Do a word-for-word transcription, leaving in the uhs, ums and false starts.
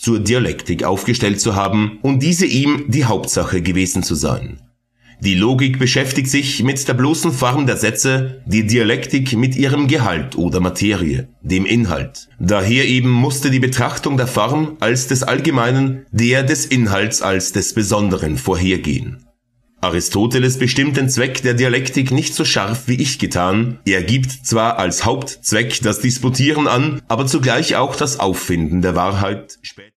zur Dialektik aufgestellt zu haben und diese ihm die Hauptsache gewesen zu sein. Die Logik beschäftigt sich mit der bloßen Form der Sätze, die Dialektik mit ihrem Gehalt oder Materie, dem Inhalt. Daher eben musste die Betrachtung der Form als des Allgemeinen der des Inhalts als des Besonderen vorhergehen. Aristoteles bestimmt den Zweck der Dialektik nicht so scharf wie ich getan. Er gibt zwar als Hauptzweck das Disputieren an, aber zugleich auch das Auffinden der Wahrheit.